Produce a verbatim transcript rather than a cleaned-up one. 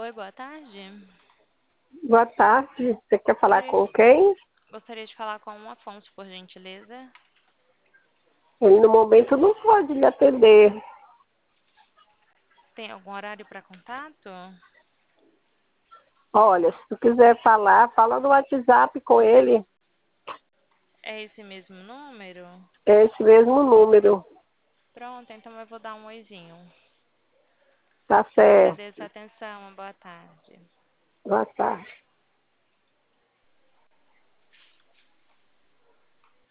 Oi, boa tarde. Boa tarde. Você quer falar Gostaria com de, quem? gostaria de falar com o Afonso, por gentileza. Ele no momento não pode lhe atender. Tem algum horário para contato? Olha, se tu quiser falar, fala no WhatsApp com ele. É esse mesmo número? É esse mesmo número. Pronto, então eu vou dar um oizinho. Tá certo. Agradeço a atenção, uma boa tarde. Boa tarde.